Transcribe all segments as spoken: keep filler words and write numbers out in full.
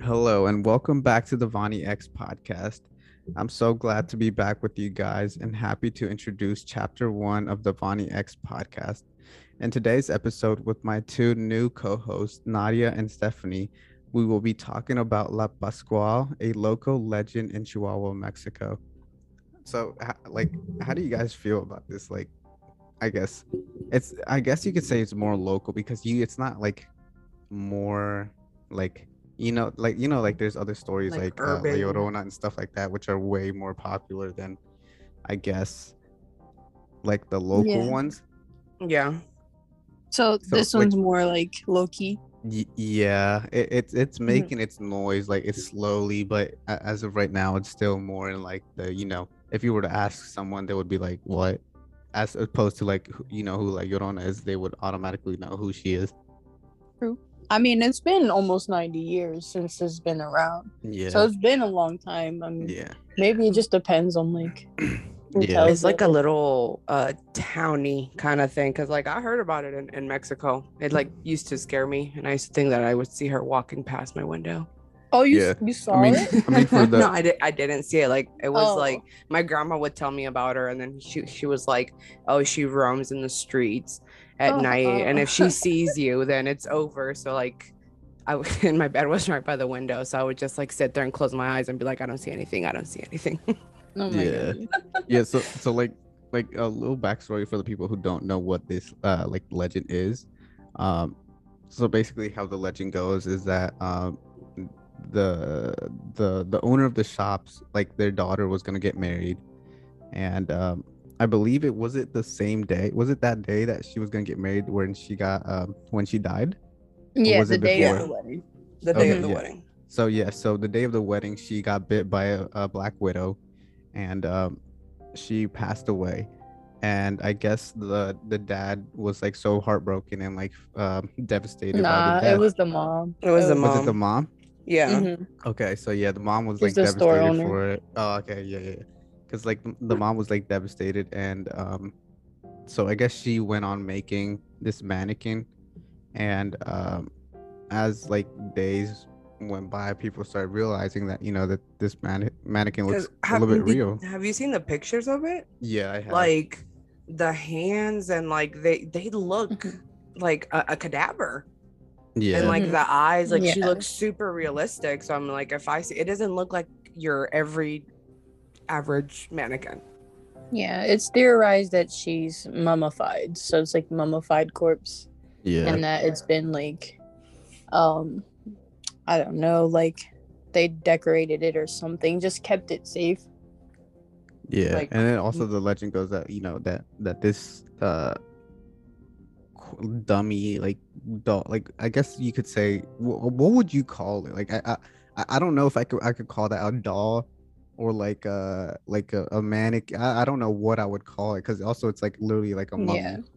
Hello and welcome back to the Vonnie X podcast. I'm so glad to be back with you guys and happy to introduce chapter one of the Vonnie X podcast. In today's episode, with my two new co hosts, Nadia and Stephanie, we will be talking about La Pascual, a local legend in Chihuahua, Mexico. So, like, how do you guys feel about this? Like, I guess it's, I guess you could say it's more local because you, it's not like more like you know like you know like there's other stories Like like uh La urban. Llorona and stuff like that, which are way more popular than I guess like the local Yeah. ones. Yeah. So, So this like one's more like low key. y- yeah, it, it's it's Mhm. making its noise like it's slowly, but a- as of right now it's still more in like the you know if you were to ask someone they would be like what, as opposed to like who- you know who like Llorona is, they would automatically know who she is. True. I mean, it's been almost ninety years since it's been around. So Yeah, it's been a long time. I mean, yeah, maybe it just depends on like who yeah. tells It's like it. a little uh towny kind of thing. Cause like I heard about it in, in Mexico. It like used to scare me. And I used to think that I would see her walking past my window. Oh, you Yeah. you I saw mean, it? I mean for the no, I did I didn't see it. Like it was Oh. like my grandma would tell me about her and then she she was like, oh, she roams in the streets at Oh, night. oh. And if she sees you, then it's over. So like I w- and my bed was right by the window. So I would just like sit there and close my eyes and be like, I don't see anything. I don't see anything. Oh my Yeah. god. yeah so so like like a little backstory for the people who don't know what this uh like legend is. um so basically how the legend goes is that um the the the owner of the shops, like their daughter was gonna get married, and um I believe it was it the same day, was it that day that she was gonna get married when she got um when she died, or Yeah, was the it day before? of the wedding. The day Okay, of the yeah. wedding. So yeah, so the day of the wedding she got bit by a, a black widow, and um she passed away. And I guess the the dad was like so heartbroken and like um devastated by the Nah, death. it was the mom. It was the Was it the mom. mom? Yeah. Mhm. Okay, so yeah, the mom was She's like the store devastated owner. for it. Oh, okay, yeah, yeah. Because like the- the mom was like devastated, and um, so I guess she went on making this mannequin, and um, as like days went by, people started realizing that you know that this man mannequin looks 'Cause a have, little bit did- real. have you seen the pictures of it? Yeah, I have. Like the hands and like they they look Mhm. like a, a cadaver. yeah, And like Mhm. the eyes, like she Yeah. looks super realistic. So I'm like, if I see, it doesn't look like your every average mannequin. Yeah, it's theorized that she's mummified. So it's like mummified corpse. yeah, And that it's been like um I don't know, like they decorated it or something, just kept it safe. yeah. like- And then also the legend goes that you know that that this uh qu- dummy like doll, like I guess you could say, wh- what would you call it? Like I I I I don't know if I could I could call that a doll or like uh like a, a mannequin. I, I don't know what I would call it because also it's like literally like a mummy. Yeah.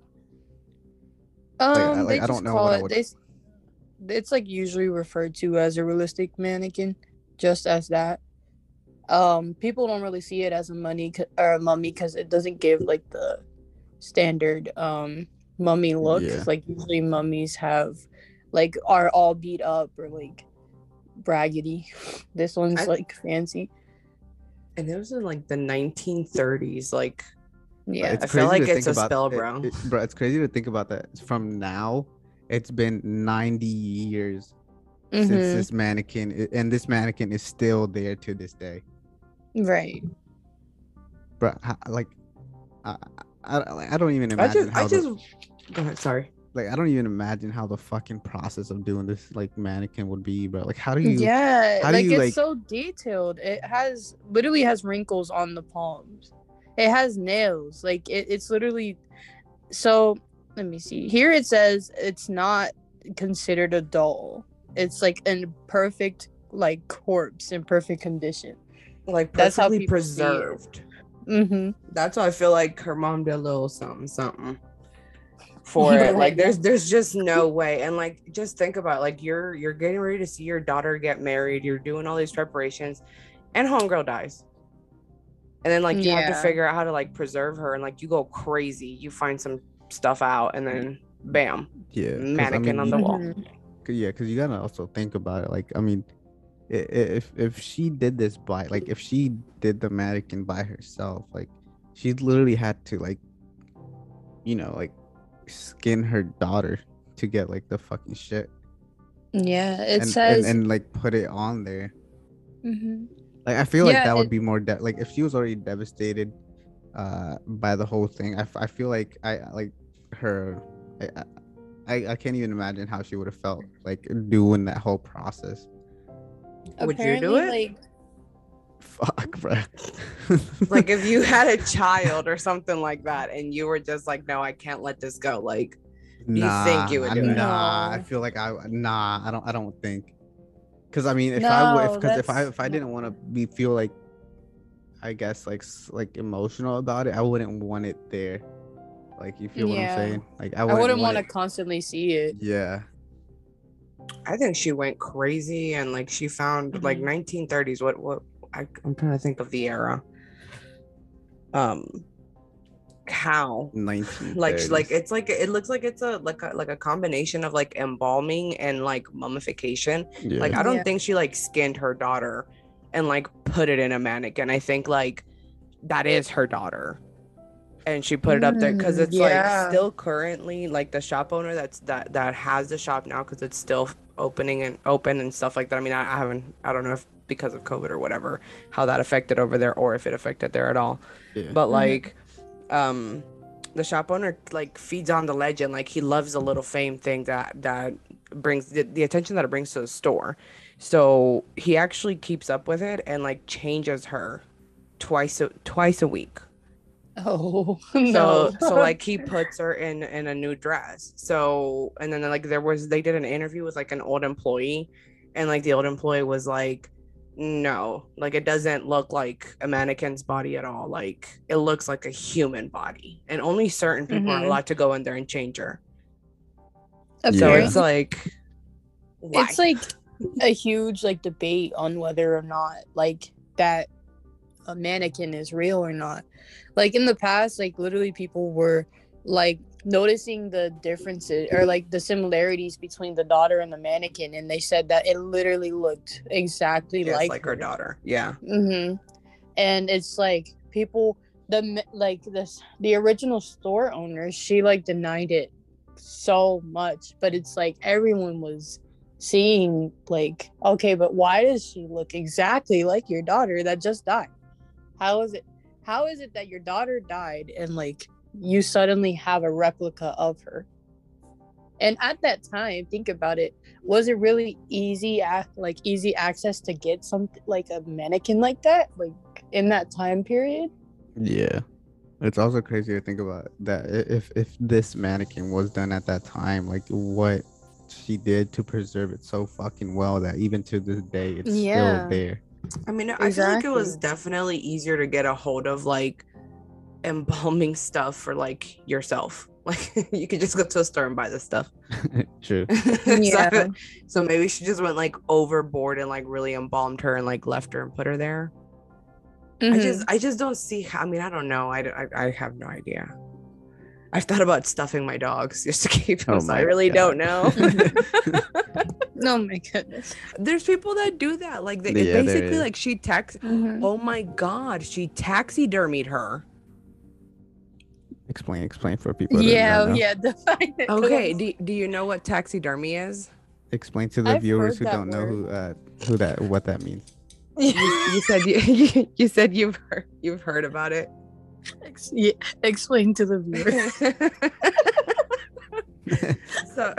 Like, I- Um like, they I don't just know call what I it would- they s- it's like usually referred to as a realistic mannequin, just as that. Um people don't really see it as a money c- or a mummy because it doesn't give like the standard um mummy look. Yeah. Like usually mummies have like are all beat up or like braggedy. This one's I- like fancy. And it was in like the nineteen thirties. Like Yeah. It's I feel crazy like to it's think a about spell it- brown. it- bro. It's crazy to think about that. From now, it's been ninety years since Mhm. this mannequin, i- and this mannequin is still there to this day. Right. Bro, how, like, I, I, I don't even I imagine just, how I the, just. Go ahead. Sorry. like I don't even imagine how the fucking process of doing this like mannequin would be, bro. Like, how do you? Yeah, how do like you, it's like- so detailed. It has literally has wrinkles on the palms. It has nails. Like it, it's literally so let me see. Here it says it's not considered a doll. It's like in perfect like corpse in perfect condition. Like That's how perfectly people see it. preserved. Mm-hmm. That's why I feel like her mom did a little something, something for it. Like there's there's just no way. And like just think about like you're you're getting ready to see your daughter get married, you're doing all these preparations, and homegirl dies. And then like you have to Yeah. figure out how to like preserve her and like you go crazy. You find some stuff out and then bam, Yeah, 'cause, I mannequin mean, on you- the wall. Mhm. yeah, because you gotta also think about it. Like, I mean, i- i- if if she did this by like if she did the mannequin by herself, like she literally had to like you know like skin her daughter to get like the fucking shit Yeah, it and and, says. and like put it on there. Mhm. Like I feel like Yeah, that would it, be more de- like if she was already devastated uh by the whole thing. I, f- I feel like I like her I, I I can't even imagine how she would have felt like doing that whole process. Would you do apparently, it? like, Fuck, bro. Like if you had a child or something like that and you were just like, no, I can't let this go. Like, you nah, think you would do it? nah. I No. feel like I nah. I don't. I don't think. Cause I mean, if I would, if no, because if I that's if I didn't no. want to be feel like, I guess like s- like emotional about it, I wouldn't want it there. Like you feel what I'm Yeah. saying? Like I I wouldn't, wouldn't want want to it. constantly see it. Yeah. I think she went crazy and like she found like Mhm. nineteen thirties. What what I, I'm trying to think of the era. Um, how nineteen like sh- like thirties. it's like it looks like it's a like a like a combination of like embalming and like mummification. Like Yeah. I don't Yeah. think she like skinned her daughter and like put it in a mannequin. I think like that is her daughter. And she put it up there because Mm, it's like yeah. still currently like the shop owner that's that that has the shop now because it's still opening and open and stuff like that. I mean, I, I haven't, I don't know if because of COVID or whatever how that affected over there or if it affected there at all. Yeah. But Mhm. like, um, the shop owner like feeds on the legend. Like he loves the little fame thing that that brings the, the attention that it brings to the store. So he actually keeps up with it and like changes her twice a, twice a week. Oh So no. so like he puts her in in a new dress. So and then like there was they did an interview with like an old employee and like the old employee was like no, like it doesn't look like a mannequin's body at all. Like it looks like a human body and only certain people are Mhm. allowed to go in there and change her. So Apparently, it's like why? it's like a huge like debate on whether or not like that a mannequin is real or not. Like in the past, like literally people were like noticing the differences or like the similarities between the daughter and the mannequin, and they said that it literally looked exactly Just like like her daughter. Yeah. hmm And it's like people the ma- like this the original store owner, she like denied it so much, but it's like everyone was seeing like, okay, but why does she look exactly like your daughter that just died? How is it how is it that your daughter died and like you suddenly have a replica of her? And at that time, think about it, was it really easy ac- like easy access to get something like a mannequin like that like in that time period? Yeah. It's also crazy to think about that i- if if this mannequin was done at that time, like what she did to preserve it so fucking well that even to this day it's still Yeah. there. I mean, I feel like it was Exactly. definitely easier to get a hold of like embalming stuff for like yourself. Like you could just go to a store and buy this stuff. True. Yeah. so, so maybe she just went like overboard and like really embalmed her and like left her and put her there. I Mhm. just I just don't see how, I mean, I don't know. I, I, I have no idea. I've thought about stuffing my dogs just to keep them, Oh so I my really don't God. know. Oh my goodness. There's people that do that. Like they Yeah, there basically is. like she tax Mhm. oh my god, she taxidermied her. Explain, explain for people that Yeah, don't know. yeah, define it, 'cause Okay, I'm- do, do you know what taxidermy is? Explain to the I've viewers heard who that don't know who uh who that what that means. You, you said you, you you said you've heard you've heard about it. Ex- yeah, explain to the viewers. So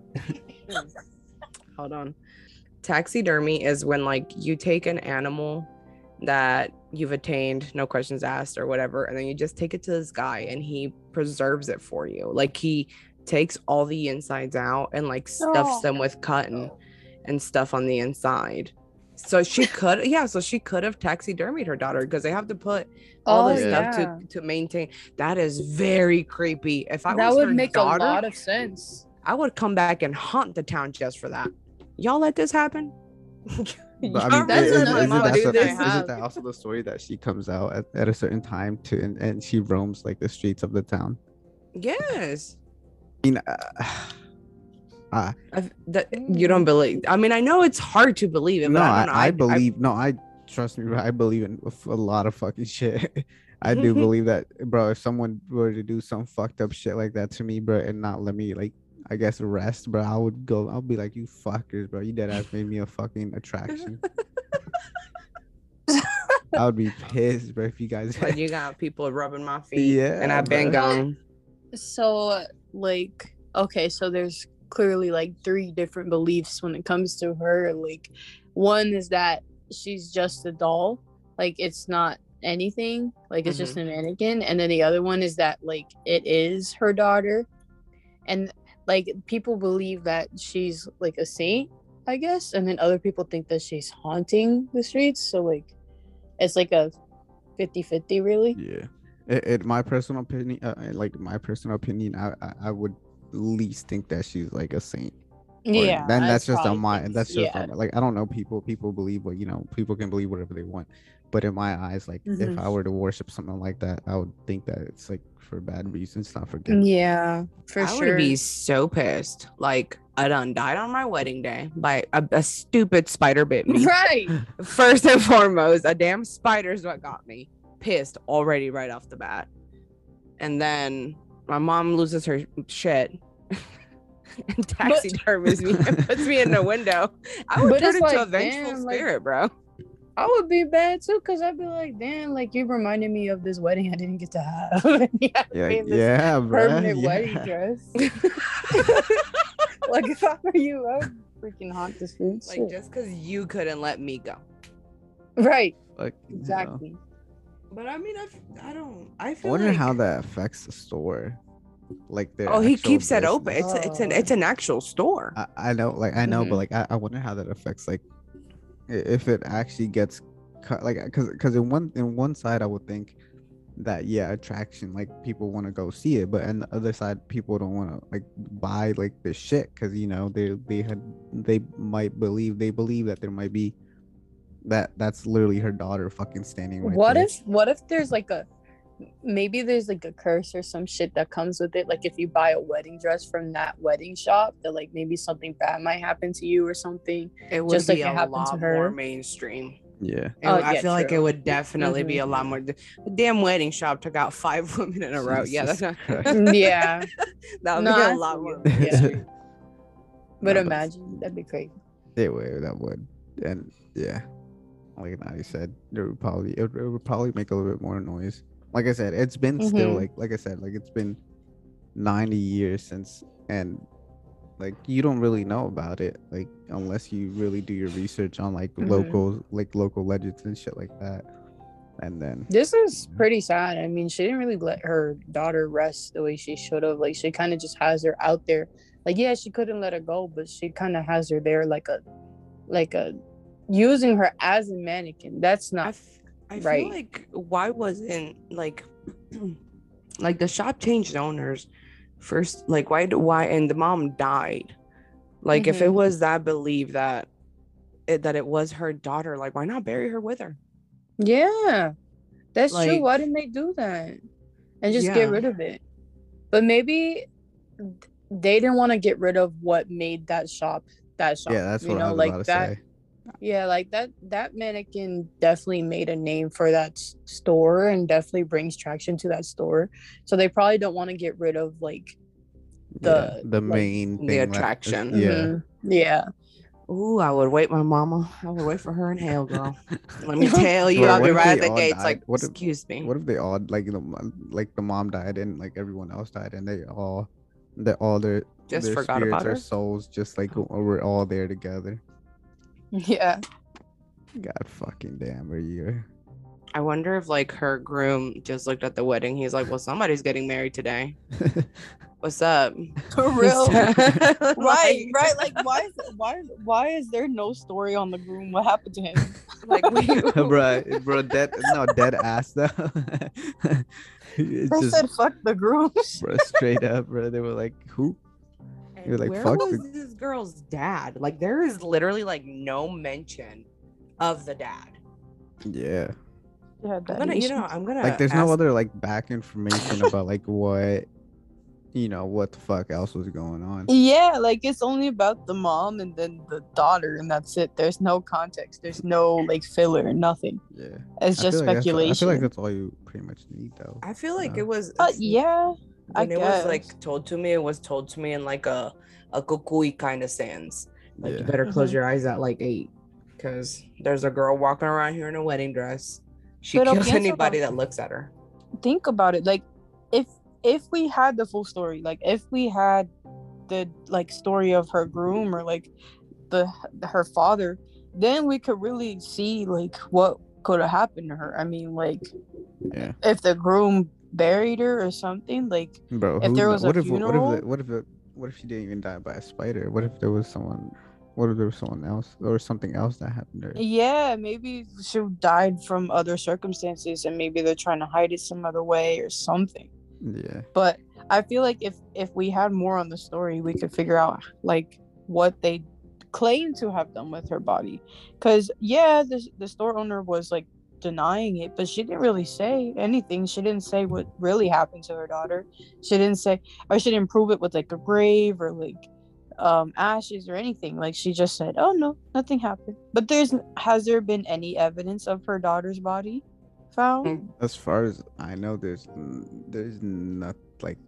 hold on. Taxidermy is when like you take an animal that you've attained, no questions asked or whatever, and then you just take it to this guy and he preserves it for you. Like he takes all the insides out and like stuffs Oh. them with cotton and stuff on the inside. So she could, yeah. So she could have taxidermied her daughter because they have to put all Oh, the stuff yeah. to to maintain. That is very creepy. If I That was would her make daughter, a lot of sense. I would come back and haunt the town just for that. Y'all let this happen? But I Y'all mean, That's is, really is, let my another isn't, mom that do so, question I this? is, have. isn't that also the story that she comes out at, at a certain time to and, and she roams like the streets of the town? Yes. I mean, uh, I I've, that, you don't believe. I mean, I know it's hard to believe it, but no, I I, don't know. I believe. no, I trust me, bro. I believe in a f- a lot of fucking shit. I do believe that, bro. If someone were to do some fucked up shit like that to me, bro, and not let me like, I guess rest, bro, I would go. I'll be like, you fuckers, bro. You dead ass made me a fucking attraction. I would be pissed, bro, if you guys. Like you got people rubbing my feet, Yeah, and I've been bro. gone. So, like, okay, so there's clearly like three different beliefs when it comes to her. Like, one is that she's just a doll, like it's not anything, like it's just a mannequin. And then the other one is that like it is her daughter, and like people believe that she's like a saint, I guess, and then other people think that she's haunting the streets. So like, it's like a fifty-fifty, really. Yeah. It, it my personal opinion, uh, like my personal opinion, I, I I would least think that she's like a saint. Or- Yeah, then I that's just on probably my think- that's just yeah. on my, like I don't know, people people believe what, you know, people can believe whatever they want, but in my eyes, like if Mhm. I were to worship something like that, I would think that it's like for bad reasons, not for good. Yeah, for I sure. would be so pissed. Like I done died on my wedding day by a, a stupid spider bit me. Right. First and foremost, a damn spider's what got me pissed already right off the bat. And then my mom loses her shit and taxidermies me and puts me in the window. I would But turn it's into a like, vengeful damn, like- spirit, bro. I would be bad too, because I'd be like, damn, like you reminded me of this wedding I didn't get to have. And you had to Yeah, be in this yeah, bro. permanent Yeah. wedding dress. Like if I were you, I would freaking haunt the streets. Like just because you couldn't let me go. Right, Like, you know. exactly. But I mean, I, f- I don't. I I feel wonder like. how that affects the store. Like their Oh, he actual keeps it open. business. It's a, it's an Oh. it's an actual store. I, I know, like I know, Mhm. but like I, I wonder how that affects, like i- if it actually gets cut, like because because in one in one side I would think that, yeah, attraction, like people want to go see it, but on the other side people don't want to like buy like the shit because, you know, they they had they might believe they believe that there might be that that's literally her daughter fucking standing right What there. if what if there's like a maybe there's like a curse or some shit that comes with it, like if you buy a wedding dress from that wedding shop, that like maybe something bad might happen to you or something. It would just be like it a happened to lot her. more mainstream. Yeah. It- Oh, I yeah, feel like true. it would definitely be Mhm. a lot more. The damn wedding shop took out five women in a row. Yeah, that's Jesus not. Christ. Yeah, that would No, be I a lot feel more. you. Yeah. mainstream. but No, imagine that'd be crazy. It would, that would, and yeah, like Nadia said, it would probably it, would- it would probably make a little bit more noise. Like I said, it's been still Mhm. like like I said, like it's been ninety years since, and like you don't really know about it, like unless you really do your research on like Mhm. local like local legends and shit like that, and then This is pretty sad. I mean, she didn't really let her daughter rest the way she should have. Like, she kind of just has her out there. Like, yeah, she couldn't let her go, but she kind of has her there, like a, like a, using her as a mannequin. That's I, not. f- I Right. feel like why wasn't like like the shop changed owners first? Like why do why and the mom died? Like if it Mhm. was that believed that it, that it was her daughter, like why not bury her with her? Yeah, that's true. Like- Why didn't they do that and just Yeah. get rid of it? But maybe they didn't want to get rid of what made that shop that shop. yeah, that's you what know, I was like about to that. say. Yeah, like that that mannequin definitely made a name for that s- store and definitely brings traction to that store. So they probably don't want to get rid of like Yeah, the the like, main the thing that is- attraction. yeah. mhm, yeah. Ooh, I would wait my mama. I would wait for her in hell, girl. Let me tell you, Bro, I'll what be if right they at the all gates. died? Like, What if- excuse me. What if they all, like, you know, mo- like the mom died and like everyone else died and they all that all their Just their forgot spirits about or her? souls just like were all there together. Yeah. God fucking damn, are you? I wonder if like her groom just looked at the wedding. He's like, well, somebody's getting married today. What's up? For real. right, Like- right. Like why is why why is there no story on the groom? What happened to him? Like we, bro, bro, dead, no, dead ass though. It's They just, said fuck the groom. bro, straight up, bro. They were like, who? And You're like, where fuck was the- this girl's dad? Like, there is literally like no mention of the dad. Yeah, Yeah, I'm gonna, you know, I'm gonna like there's no ask- other like back information about like what, you know what the fuck else was going on. Yeah, like it's only about the mom and then the daughter, and that's it. There's no context. There's no like filler, nothing. Yeah, It's I just feel like that's, I feel like speculation. that's all you pretty much need though. I feel like No. it was Uh, yeah, I when it was like guess. told to me, it was told to me in like a a kukui kind of sense. Like you Yeah. better close Mhm. your eyes at like eight, because there's a girl walking around here in a wedding dress. She Pero kills piénsalo. anybody that looks at her. Think about it. Like, if if we had the full story, like if we had the like story of her groom or like the her father, then we could really see like what could have happened to her. I mean, like Yeah, if the groom buried her or something, like bro. if Who, there kn- was a what if what if funeral. the, what if it, what if she didn't even die by a spider? What if there was someone? What if there was someone else or something else that happened to her? Yeah, maybe she died from other circumstances and maybe they're trying to hide it some other way or something. Yeah, But I feel like if if we had more on the story, we could figure out like what they claim to have done with her body. Cause yeah, the the store owner was like denying it, but she didn't really say anything. She didn't say what really happened to her daughter. She didn't say, or she didn't prove it with like a grave or like um ashes or anything. Like she just said, oh no, nothing happened. But there's has there been any evidence of her daughter's body found? Mm. as far as I know, there's n- there's not like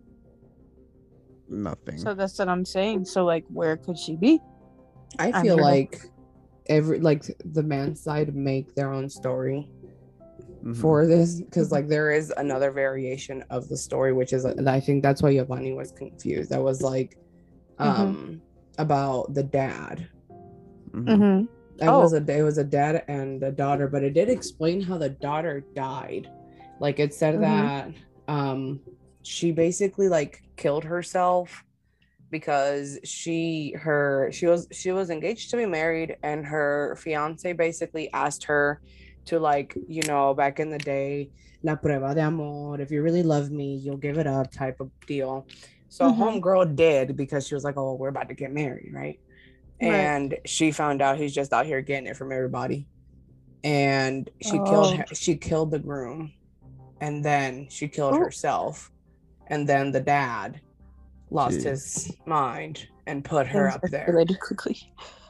nothing. So that's what I'm saying. So like where could she be? I I feel don't know. like every like the man's side make their own story Mhm. for this, because Mhm. like there is another variation of the story, which is and I think that's why Giovanni was confused. That was like um about the dad. Mhm. Mm-hmm. It Oh. was a it was a dad and a daughter, but it did explain how the daughter died. Like it said Mhm. that um she basically like killed herself because she her she was she was engaged to be married, and her fiance basically asked her to, like, you know, back in the day, la prueba de amor, if you really love me, you'll give it up type of deal. So Mhm. homegirl did, because she was like, oh, we're about to get married, right? Right. And she found out he's just out here getting it from everybody, and she Oh. killed her, she killed the groom, and then she killed Oh. herself, and then the dad lost Jeez. his mind and put her Things up there. escalated quickly.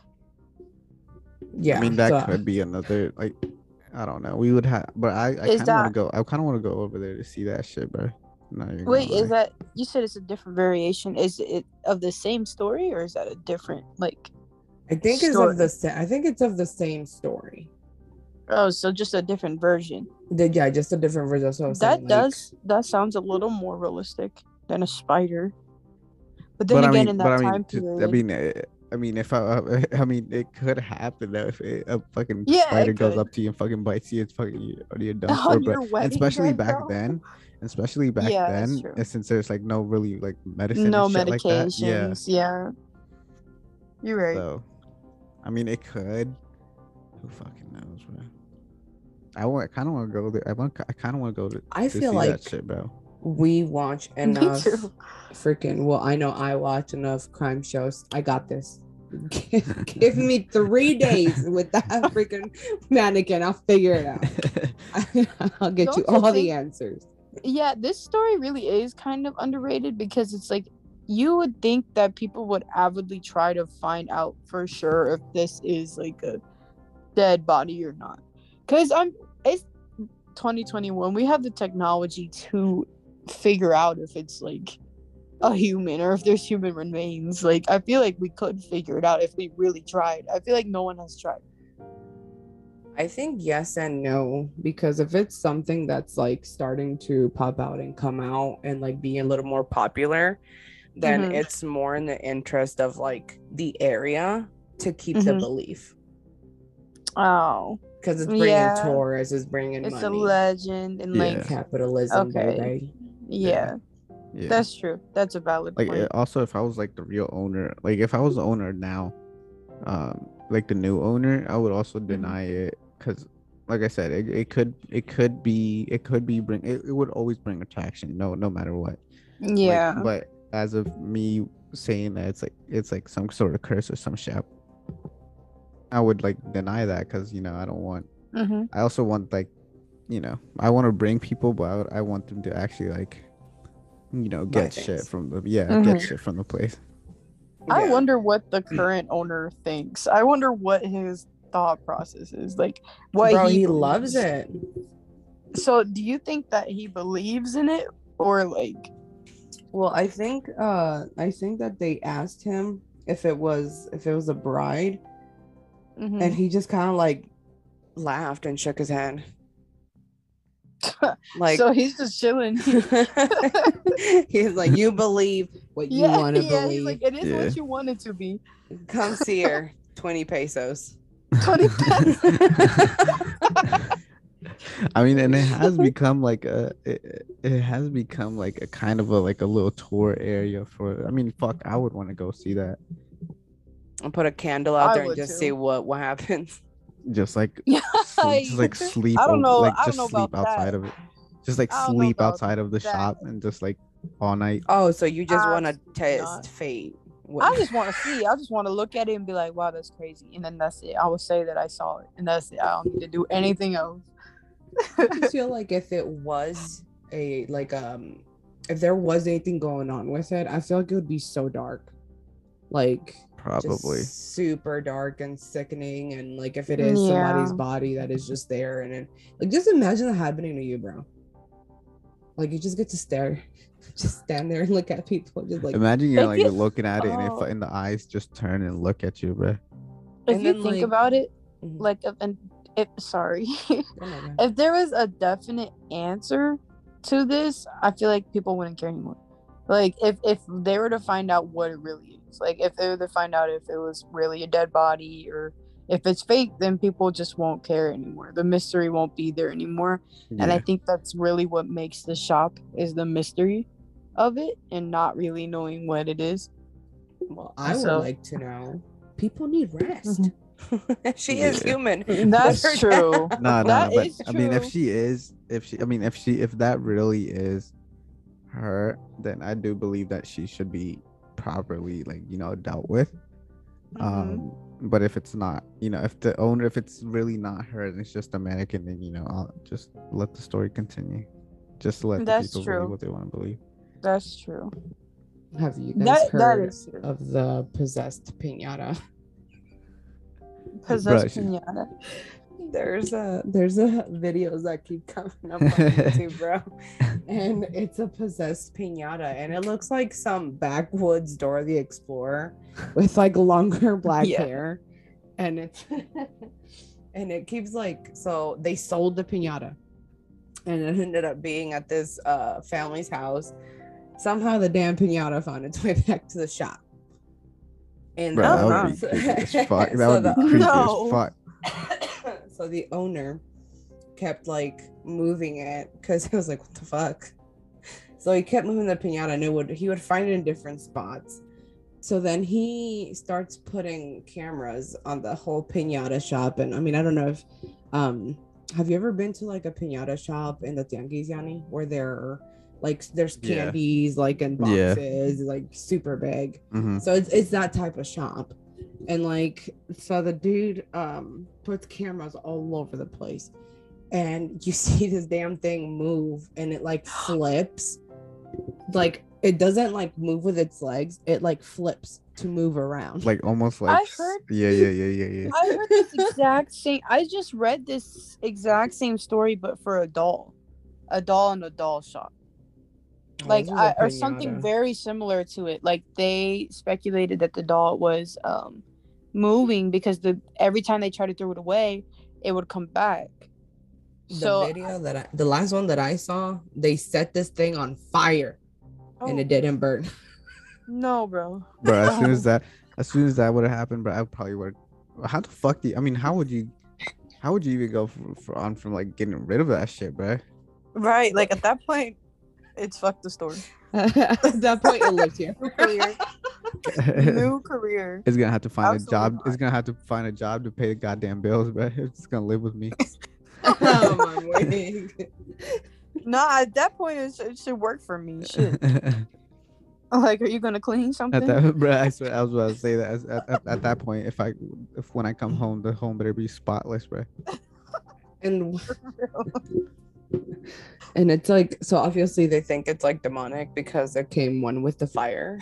Yeah, I mean that so- could be another like I don't know. We would have, but I I Is kind of want to that- go. I kind of want to go over there to see that shit, bro. No, you're Wait, gonna is lie. that you said it's a different variation? Is it of the same story or is that a different like? I think it's story. of the sa- I think it's of the same story. Oh, so just a different version. The, yeah, just a different version. So That does that sounds a little more realistic than a spider. But then But I again, mean, in that but I mean, time to- period, I mean, eh, I mean, if I, I mean, it could happen though. If it, a fucking Yeah, it spider goes could. up to you and fucking bites you, it's fucking you, or you're done on for. But your wedding especially dress, back bro. then, especially back Yeah, that's then, true. and since there's like no really like medicine No and shit like that, yeah. medications. Yeah, you're right. So, I mean, it could. Who fucking knows, bro? I want. I kind of want to go there. I want. I kind of want to go to. I to feel see like that shit, bro. we watch Me enough too. freaking well, I know I watch enough crime shows. I got this. Give, give me three days with that freaking mannequin. I'll figure it out. I'll get you Don't you all the think- answers. Yeah, this story really is kind of underrated because it's like you would think that people would avidly try to find out for sure if this is like a dead body or not. Cause I'm it's twenty twenty-one. We have the technology to figure out if it's like a human or if there's human remains. Like I feel like we could figure it out if we really tried. I feel like no one has tried. I think yes and no, because if it's something that's like starting to pop out and come out and like be a little more popular, then Mhm. it's more in the interest of like the area to keep the Mhm. belief, Oh, because it's bringing Yeah. tourists, it's bringing it's money, a legend and Yeah. like capitalism, Okay. baby. yeah, Yeah. that's true. That's a valid like point. uh, also if I was like the real owner, like if I was the owner now, um like the new owner, I would also Mm-hmm. deny it because like I said, it, it could it could be it could be bring it, it would always bring attraction, no no matter what. Like, Yeah. but as of me saying that it's like it's like some sort of curse or some shit, I would like deny that because you know I don't want Mm-hmm. I also want like you know I want to bring people, but I, would, I want them to actually like you know, buy get shit things. from the yeah, Mhm. get shit from the place. I Yeah. wonder what the current owner thinks. I wonder what his thought process is. Like what Bro, he, he believes. loves it. So do you think that he believes in it or like Well, I think uh I think that they asked him if it was if it was a bride, mhm. and he just kind of like laughed and shook his head. Like so he's just chilling. he's like, you believe what you yeah, want to yeah, believe. he's like, it is Yeah. what you want it to be. Come see here, twenty pesos. twenty I mean, and it has become like a it, it has become like a kind of a like a little tour area for. I mean, fuck, I would want to go see that. I'll put a candle out I there and would just too. see what what happens. Just like Yeah, sl- just like sleep. I don't over- know. Like I don't just know sleep about outside that. of it. Just like I don't know sleep about outside of the that. shop and just like all night. Oh, so you just want to Absolutely test not. fate? I What? just want to see. I just want to look at it and be like, wow, that's crazy. And then that's it. I will say that I saw it. And that's it. I don't need to do anything else. I feel like if it was a like um if there was anything going on with it, I feel like it would be so dark. Like Probably. just super dark and sickening, and like if it is somebody's Yeah. body that is just there, and then like just imagine that happening to you, bro. Like you just get to stare, just stand there and look at people, just like Imagine you're Like like it- looking at it, and oh. if and the eyes just turn and look at you, bro. If And you then, think like- about it, Mhm. like, if, and if, sorry. Oh my God. if there was a definite answer to this, I feel like people wouldn't care anymore. Like if if they were to find out what it really is, like if they were to find out if it was really a dead body or if it's fake, then people just won't care anymore. The mystery won't be there anymore. And I Yeah. think that's really what makes the shop is the mystery of it and not really knowing what it is. Well, I So- would like to know. People need rest. She is Yeah. human. That's Put her true. down. No, no, That but is I mean, if true. she is, if she, I mean, if she, if that really is her, then I do believe that she should be properly, like, you know, dealt with. Mhm. Um, but if it's not, you know, if the owner, if it's really not her, and it's just a mannequin, then you know, I'll just let the story continue. Just let That's the people true. believe what they want to believe. That's true. Have you guys That that heard is true. of the possessed piñata? Possessed she- pinata. There's a there's a videos that keep coming up on YouTube, bro, and it's a possessed piñata, and it looks like some backwoods Dora the Explorer with like longer black Yeah. hair, and it's and it keeps like so they sold the piñata, and it ended up being at this uh family's house. Somehow the damn piñata found its way back to the shop. And Bro, Oh, that would no. be creepy as fuck. That So would be the- creepy No. as fuck. So the owner kept like moving it because it was like, what the fuck? So he kept moving the piñata, and it would he would find it in different spots. So then he starts putting cameras on the whole piñata shop. And I mean, I don't know if um have you ever been to like a piñata shop in the Tianguis, Yanni, where there are like there's Yeah. candies like in Yeah. boxes, like super big. Mhm. So it's it's that type of shop. And like so the dude um puts cameras all over the place. And you see this damn thing move, and it like flips. Like it doesn't like move with its legs, it like flips to move around. Like almost like s- heard- yeah, yeah, yeah, yeah, yeah. I heard this exact same. I just read this exact same story, but for a doll, a doll in a doll shop, Oh, like this is I, a or something piñata. very similar to it. Like they speculated that the doll was um moving because the every time they tried to throw it away, it would come back. The So video that I, the last one that I saw, they set this thing on fire and oh, it didn't burn. no, bro. Bro, as soon as that, as soon as that would have happened, bro, I probably would. How the fuck do you? I mean, how would you? How would you even go for, for on from like getting rid of that shit, bro? Right, like at that point, it's fuck the story. At that point, it lives here. New career. New career. It's gonna have to find Absolutely a job. not. It's gonna have to find a job to pay the goddamn bills, bro. It's gonna live with me. Oh, my wig. Nah, at that point, it's, it should work for me. Shit. Like, are you gonna clean something? At that, bro, I swear, I was about to say that. As- At, at, at that point, if I, if when I come home, the home better be spotless, bro. And And it's like, so obviously they think it's like demonic because there came one with the fire.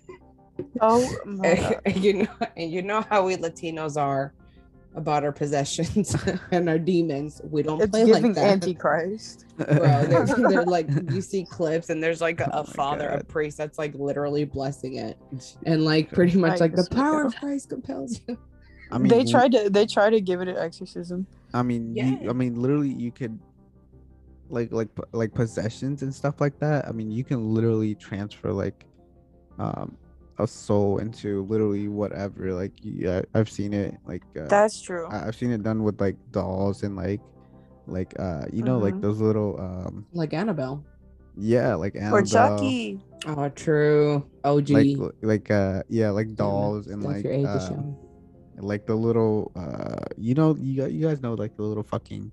Oh my and, god. and you know, and you know how we Latinos are about our possessions and our demons. We don't It's play giving like that. Antichrist. Bro, they're, they're like, you see clips and there's like a, Oh a my father, a God. priest that's like literally blessing it. And like pretty much I like the guess we power do. of Christ compels you. I mean, they l- tried to they tried to give it an exorcism. I mean, Yeah. you. I mean, literally, you could like like p- like possessions and stuff like that. I mean, you can literally transfer like um a soul into literally whatever. Like, yeah, I've seen it. Like, uh, That's true. I- I've seen it done with like dolls and like like uh you know like Mhm. those little um Like Annabelle. yeah like Or Annabelle, Chucky. Oh, true. O G. like like uh yeah like Damn it. dolls and Stuff like your age is uh, showing. like the little uh you know you gu- you guys know like the little fucking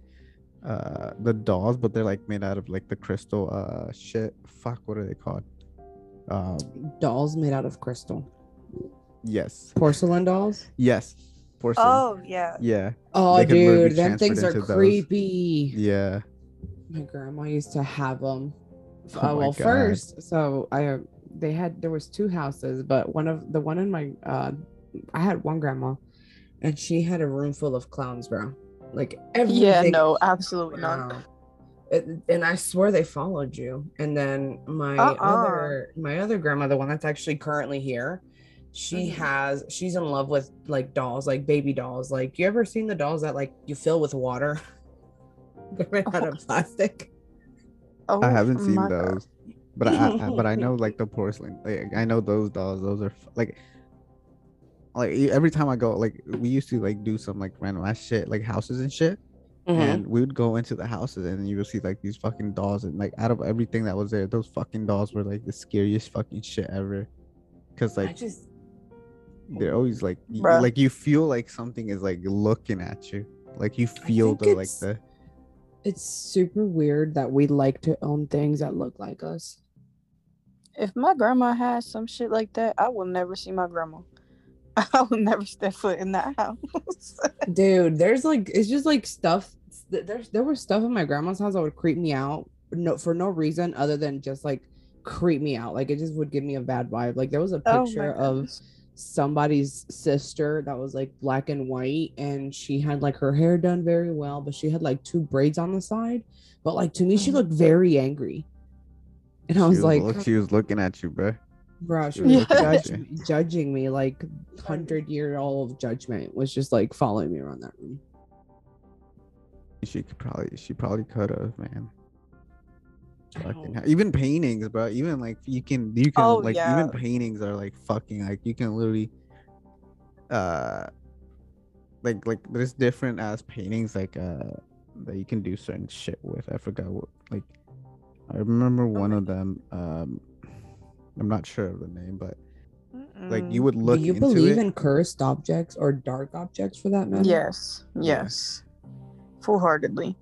uh the dolls, but they're like made out of like the crystal uh shit. Fuck, what are they called? Um Dolls made out of crystal. yes, Porcelain dolls. yes, porcelain. Oh yeah. Yeah, Oh, They could literally dude, them transfer things are into those. creepy. yeah. My grandma used to have them. Oh uh, my well, God. first, so I uh, they had there was two houses, but one of the one in my uh, I had one grandma, and she had a room full of clowns, bro. Like everything. Yeah, no, absolutely not. Wow. It- and I swear they followed you. And then my Uh-uh. other my other grandma, the one that's actually currently here, she Mhm. has she's in love with like dolls, like baby dolls. Like, you ever seen the dolls that like you fill with water? They're made out of plastic. Oh, I haven't seen my God. those, but I, I but I know like the porcelain. Like, I know those dolls. Those are f- like like e- every time I go, like we used to like do some like random ass shit, like houses and shit, Mhm. and we would go into the houses and you would see like these fucking dolls, and like out of everything that was there, those fucking dolls were like the scariest fucking shit ever, because I like just they're always like y- Bruh. like you feel like something is like looking at you, like you feel think the like it's- the it's super weird that we like to own things that look like us. If my grandma has some shit like that, I will never see my grandma. I will never step foot in that house. Dude, there's like it's just like stuff. There's there was stuff in my grandma's house that would creep me out, no for no reason other than just like creep me out. Like, it just would give me a bad vibe. Like, there was a Oh my picture of goodness. somebody's sister that was like black and white, and she had like her hair done very well, but she had like two braids on the side. But like, to me, she Mhm. looked very angry, and I she was was like, look, she was looking at you, bro. bro, she She was was looking at judge- you. judging me. Like, hundred year old judgment was just like following me around that room. She could probably, she probably could have, man. I Fucking don't- hell. Even paintings, bro. Even like you can, you can Oh, like yeah. even paintings are like fucking like you can literally, uh, like like there's different ass paintings like uh that you can do certain shit with. I forgot what like. I remember one of them. Um, I'm not sure of the name, but like you Mm-mm. would look Do you into believe it. in cursed objects or dark objects for that matter? Yes, Yeah. yes, full heartedly.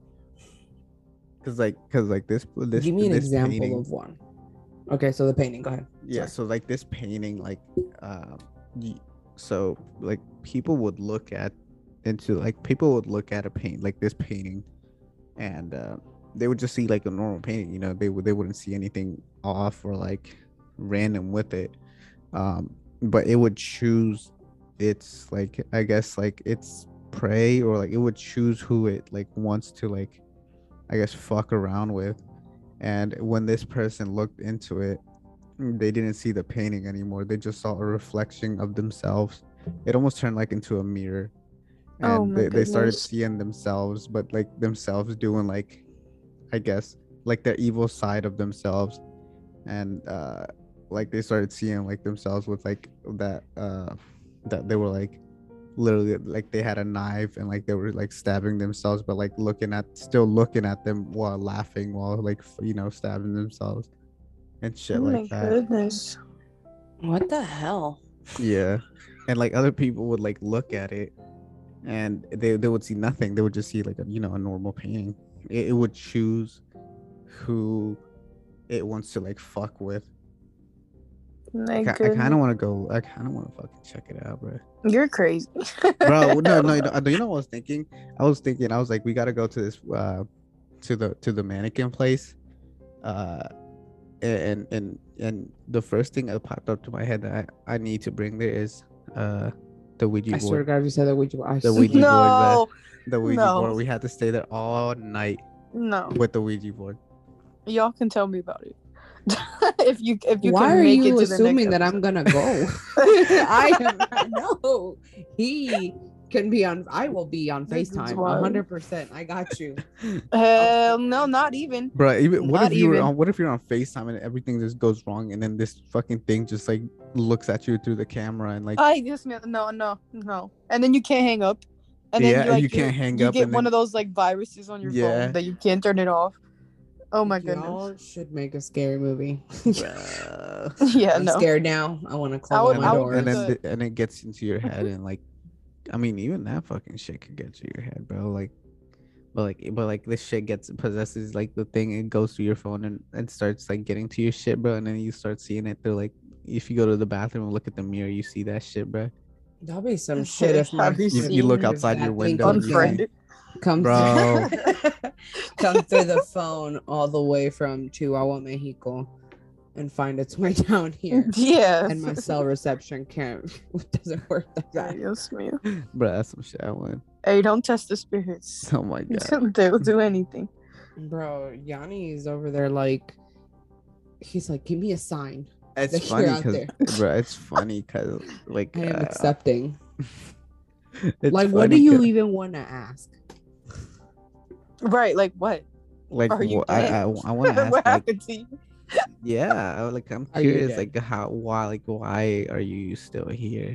Cause like, cause like this, this, Give me an this example painting, of one. Okay, so the painting. Go ahead. yeah. Sorry. So like this painting, like, um, y- so like people would look at into like people would look at a paint like this painting, and uh, they would just see like a normal painting. You know, they would they wouldn't see anything off or like random with it. Um, but it would choose its like I guess like its prey, or like it would choose who it like wants to like I guess fuck around with. And when this person looked into it, they didn't see the painting anymore. They just saw a reflection of themselves. It almost turned like into a mirror. And Oh my they, they started goodness. seeing themselves, but like themselves doing like I guess like their evil side of themselves. And uh like they started seeing like themselves with like that uh that they were like literally like they had a knife and like they were like stabbing themselves, but like looking at still looking at them while laughing while like f- you know stabbing themselves and shit Oh like my that. goodness. What the hell? Yeah. And like other people would like look at it and they, they would see nothing. They would just see like a you know a normal painting. It, it would choose who it wants to like fuck with. My I, goodness. kind of want to go. I kind of want to fucking check it out, bro. You're crazy. Bro, no, no, you know, you know what I was thinking? I was thinking, I was like, we gotta go to this. Uh, to the to the mannequin place, uh, and and and the first thing that popped up to my head that I, I need to bring there is uh the Ouija I swear to board. God, if you said the Ouija board, I The swear. Ouija board. No, The, the Ouija no. board. We had to stay there all night no. with the Ouija board. Y'all can tell me about it. if you if you Why can are make it you to the assuming next that I'm episode. gonna go? I am not. No, he can be on. I will be on This is FaceTime. wild. hundred percent. I got you. Hell no, not even. Bro, even what Not if you were even. on? What if you're on FaceTime and everything just goes wrong, and then this fucking thing just like looks at you through the camera and like I just no, no, no. And then you can't hang up. And then Yeah, you like you can't hang you up get and one then- of those like viruses on your Yeah. phone that you can't turn it off. Oh my goodness. Y'all should make a scary movie. bruh. Yeah, I'm no. scared now. I want to I close would- all and, my I then, would doors. and then the- th- and it gets into your head and like I mean even that fucking shit could get to your head, bro. Like but like but like this shit gets possesses like the thing, it goes through your phone and, and starts like getting to your shit, bro, and then you start seeing it through like if you go to the bathroom and look at the mirror, you see that shit, bro. That'll be some shit if my Have you You, you look seen outside your that thing window and you see, Unfriended? come Bro. come through the phone all the way from Chihuahua, Mexico, and find its way down here. Yeah. And my cell reception can't doesn't work like that. Yes, man. bro, that's some shit I want. Hey, don't test the spirits. Oh my god. They'll do anything. Bro, Yanni is over there like he's like, give me a sign. It's that funny you're out because bro, it's funny because like I am uh, accepting. it's Like, what do funny you 'cause- even want to ask? Right, like what? like Are you wh- I, gay? I, I want to ask what like happened to you? yeah I- like I'm Are you curious gay? like how why like why are you still here?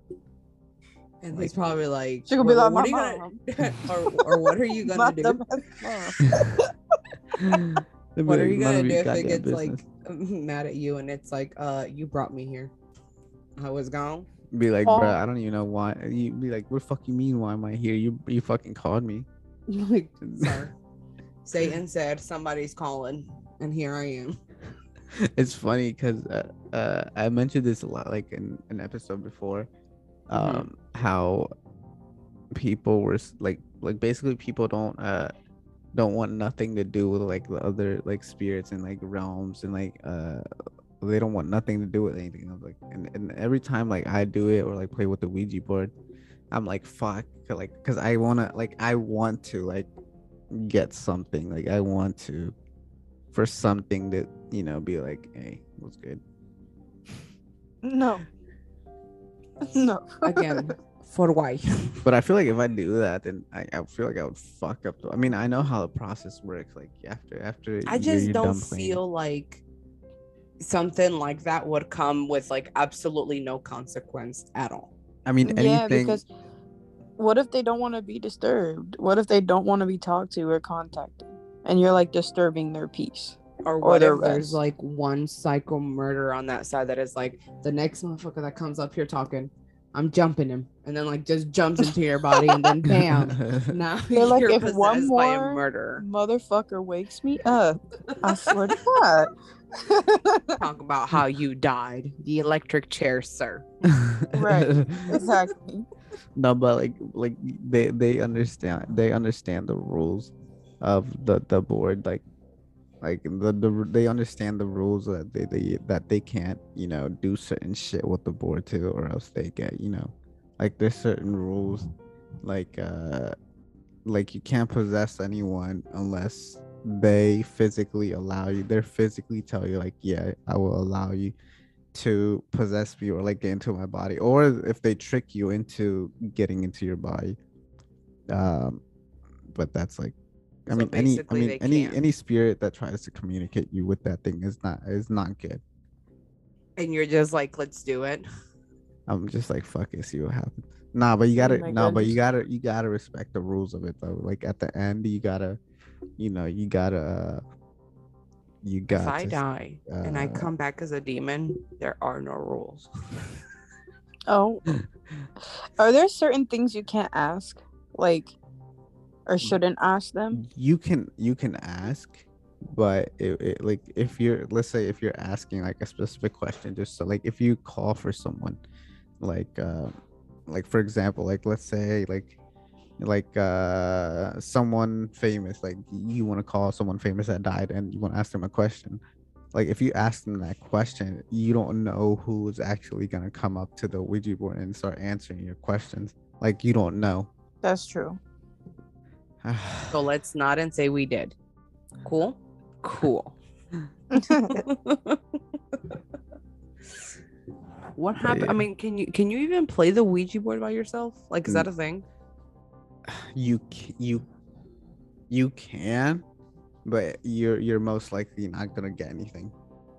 And he's probably like, She gonna be "Well, like, what are my you mom. gonna, or, or what are you gonna My do? dumbass mom. They'd be What are like, you "None gonna of do your if it goddamn gets business." like mad at you and it's like, uh, you brought me here. I was gone. Be like, Oh. bro, I don't even know why. You be like, what the fuck you mean? Why am I here? You you fucking called me. Like, sir, Satan said somebody's calling, and here I am. It's funny because uh, uh, I mentioned this a lot, like in an episode before, um, Mhm. how people were s- like, like basically people don't uh don't want nothing to do with like the other like spirits and like realms and like uh they don't want nothing to do with anything. I was like, and, and every time like I do it or like play with the Ouija board, I'm like, fuck, 'cause, like, cause I wanna like I want to like get something, like I want to for something that you know be like, hey, what's good? No. No. Again, for why? But I feel like if I do that, then I, I feel like I would fuck up. The, I mean, I know how the process works. Like after after I you're- just you're don't done playing. feel like something like that would come with like absolutely no consequence at all. I mean, Yeah, anything. because what if they don't want to be disturbed? What if they don't want to be talked to or contacted? And you're like disturbing their peace. Or Or what their if there's rest. like one psycho murder on that side that is like the next motherfucker that comes up here talking, I'm jumping him, and then like just jumps into your body, and then bam, now They're like, you're if possessed one by a more murderer. motherfucker wakes me up, I swear to God. Talk about how you died. The electric chair, sir. Right. Exactly. No, but like like they they understand they understand the rules of the the board, like like the, the they understand the rules that they, they that they can't you know do certain shit with the board too, or else they get you know like there's certain rules like uh like you can't possess anyone unless they physically allow you. They're physically tell you like, yeah, I will allow you to possess me or like get into my body, or if they trick you into getting into your body. Um, but that's like, I So mean, any, I basically mean, they any, can't. any spirit that tries to communicate you with that thing is not is not good. And you're just like, let's do it. I'm just like, fuck it, see what happens. Nah, but you Oh gotta, my no, but you goodness. gotta, you gotta respect the rules of it though. Like at the end, you gotta, you know, you gotta, uh, you got. If I to, die and I uh, come back as a demon, there are no rules. Oh. Are there certain things you can't ask? Like, or shouldn't ask them? you can you can ask, but it, it like if you're let's say if you're asking like a specific question, just so like if you call for someone, like uh like for example, like let's say like like uh someone famous, like you want to call someone famous that died and you want to ask them a question. Like if you ask them that question, you don't know who's actually gonna come up to the Ouija board and start answering your questions. Like you don't know. That's true. So let's nod and say we did. Cool? Cool. What happened? yeah. I mean, can you can you even play the Ouija board by yourself? Like, is that a Mm. thing? you c- you you can, but you're you're most likely not gonna get anything.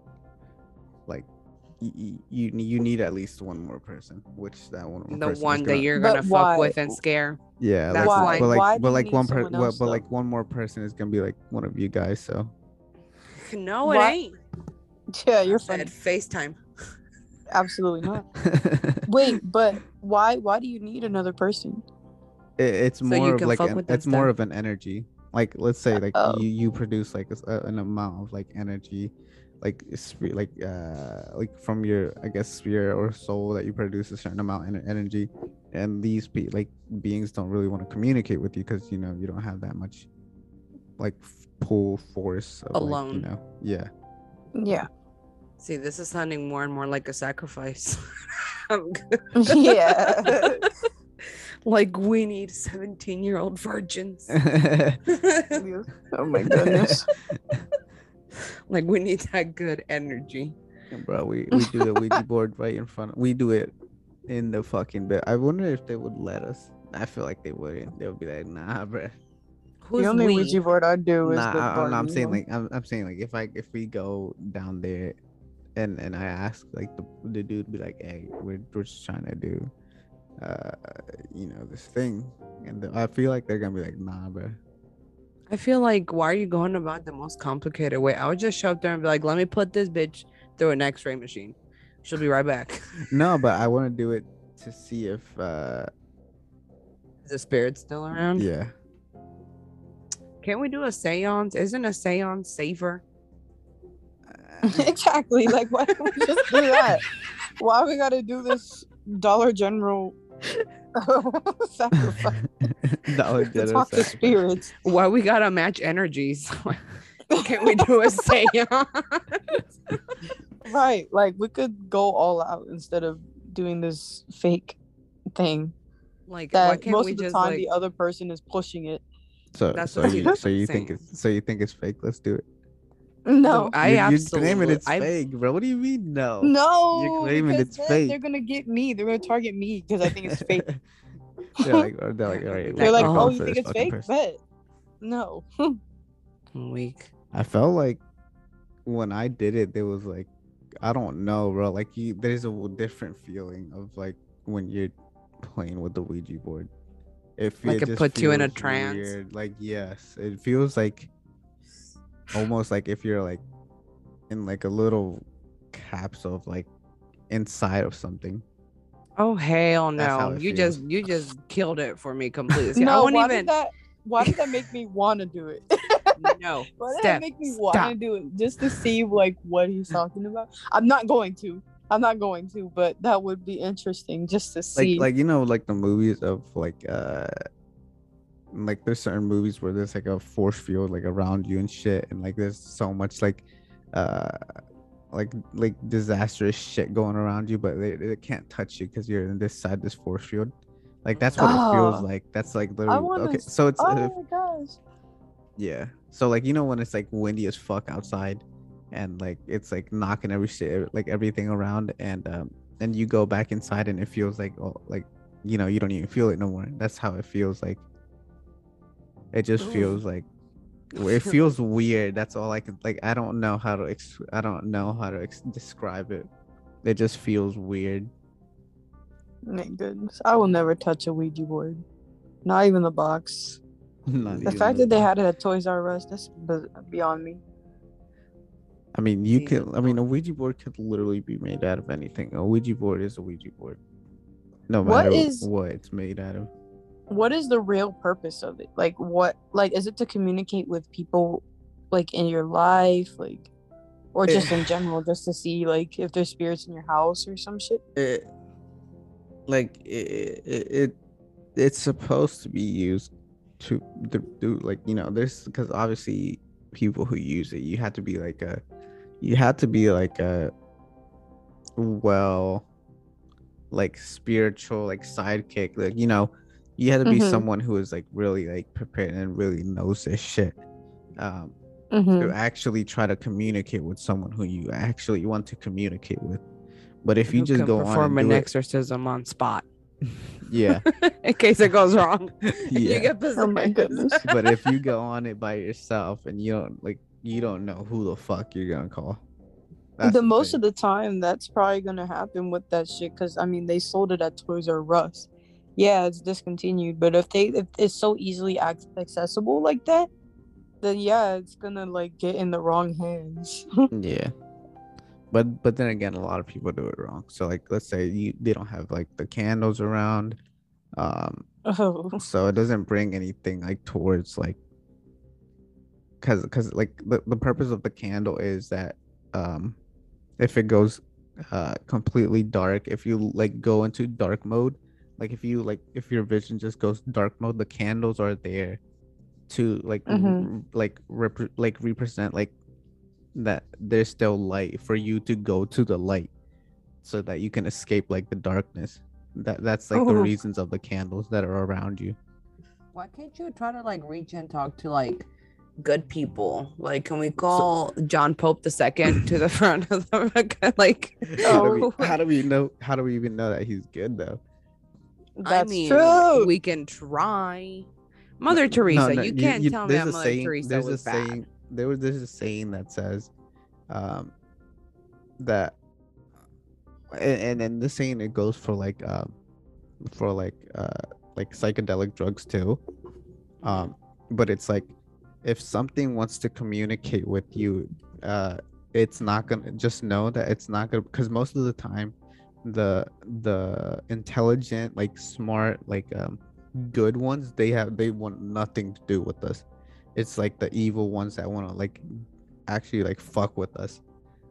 Like you you, you need at least one more person, which that one more The person is one that gonna, you're But gonna why? fuck with and scare. yeah, That's like Why? but like Why do but you like need one per someone but, else, but though? like one more person is gonna be like one of you guys. So No, it Why- ain't. Yeah, you're funny. Said FaceTime. Absolutely not. Wait, but why? Why do you need another person? it, it's So more you of can like fuck an, with them it's more still. of an energy. Like let's say like Oh. you you produce like a s- a- an amount of like energy, like sp- like uh like from your, I guess, spirit or soul, that you produce a certain amount of energy, and these be like beings don't really want to communicate with you because you know you don't have that much like f- pull force of like, you Alone. know yeah. Yeah. See, this is sounding more and more like a sacrifice. I'm good. Yeah. Like we need seventeen-year-old virgins. Oh my goodness. Like we need that good energy. Bro, we we do the Ouija board right in front. We do it in the fucking bed. I wonder if they would let us. I feel like they wouldn't. They would be like, nah, bro. Who's The only we? Ouija board I do is Nah, the I, I'm, I'm Barbie saying one. like I'm, I'm saying like if I if we go down there, and and I ask like the the dude be like, hey, we're we're just trying to do, uh, you know, this thing, and the, I feel like they're gonna be like, nah, bro. I feel like, why are you going about the most complicated way? I would just show up there and be like, let me put this bitch through an X-ray machine. She'll be right back. No, but I want to do it to see if uh Is the spirit still around? yeah. Can't we do a seance? Isn't a seance safer? Exactly. Like, why don't we just do that? Why we gotta do this Dollar General sacrifice Dollar to General talk to sacrifice. spirits? Why we gotta match energies? Can't we do a seance? Right. Like, we could go all out instead of doing this fake thing Like, why that can't most we of the just time like? the other person is pushing it. So That's so what you I'm so you think saying. it's so you think it's fake? Let's do it. No. I you're, you're absolutely. claiming it's I, fake, bro. What do you mean no? No, You're claiming because it's then fake. they're gonna get me. They're gonna target me because I think it's fake. they're like, or they're like, all right, They're we're like, oh, going oh, you for think this it's fucking fake? person. Bet. No. weak. I felt like when I did it, there was like, I don't know, bro. Like you, there's a different feeling of like when you're playing with the Ouija board. It feels Like it just puts you in a feels trance? weird. Like yes, it feels like almost like if you're like in like a little capsule of like inside of something. Oh hell That's how no! it You feels. just you just killed it for me completely. See, I No. won't Why even. did that? Why did that make me want to do it? No. Why did Steph, that make me want to stop. do it just to see like what he's talking about? I'm not going to. I'm not going to, but that would be interesting just to Like see. like you know like the movies of like uh like there's certain movies where there's like a force field like around you and shit, and like there's so much like uh like like disastrous shit going around you, but they, they can't touch you because you're in this side this force field. Like that's what it feels Oh. like. That's like I literally want to. okay. So it's uh, Oh my gosh. yeah. So like you know when it's like windy as fuck outside, and like it's like knocking every shit like everything around, and um and you go back inside and it feels like oh like you know you don't even feel it no more. That's how it feels like. It just Ooh. feels like it feels weird. That's all I can like. I don't know how to ex- I don't know how to ex- describe it. It just feels weird. My goodness. I will never touch a Ouija board. Not even the box. Not The even fact the that they box. had it at Toys R Us, that's be- beyond me. I mean, you Jesus. could. I mean, a Ouija board could literally be made out of anything. A Ouija board is a Ouija board, no What matter is- what it's made out of. What is the real purpose of it? Like, what? Like, is it to communicate with people, like in your life, like, or just in general, just to see like if there's spirits in your house or some shit? It, like it, it, it it's supposed to be used to, to do like, you know, there's because obviously people who use it, you had to be like a you had to be like a well like spiritual like sidekick, like, you know, you had to be Mhm. someone who is like really like prepared and really knows this shit, um to Mhm. actually try to communicate with someone who you actually want to communicate with. But if you Who just can go on and perform an do it, exorcism on spot yeah, in case it goes wrong? and yeah. You get possessed. Oh my goodness. But if you go on it by yourself and you don't like, you don't know who the fuck you're gonna call. That's the the most thing. of the time, that's probably gonna happen with that shit. Cause I mean, they sold it at Toys R Us. Yeah, it's discontinued. But if they if it's so easily ac- accessible like that, then yeah, it's gonna like get in the wrong hands. Yeah. But but then again, a lot of people do it wrong. So like, let's say you they don't have like the candles around, um, Oh. so it doesn't bring anything like towards like, cause cause like the, the purpose of the candle is that, um, if it goes, uh, completely dark, if you like go into dark mode, like if you like if your vision just goes dark mode, the candles are there to like Mhm. r- like rep- like represent like that there's still light for you to go to the light so that you can escape like the darkness. That that's like the Oh. reasons of the candles that are around you. Why can't you try to like reach and talk to like good people? Like, can we call John Pope the second to the front of the like? How do we Oh. how do we know how do we even know that he's good though? That's I mean, true. we can try. Mother No, Teresa, no, you you, can't you tell me there's that a Mother saying Teresa there's a was bad. saying there was there's a saying that says, um that, and and then the saying, it goes for like, um for like uh like psychedelic drugs too, um but it's like, if something wants to communicate with you, uh it's not gonna, just know that it's not gonna, because most of the time the the intelligent, like smart, like, um good ones, they have they want nothing to do with us. It's like the evil ones that want to like actually like fuck with us.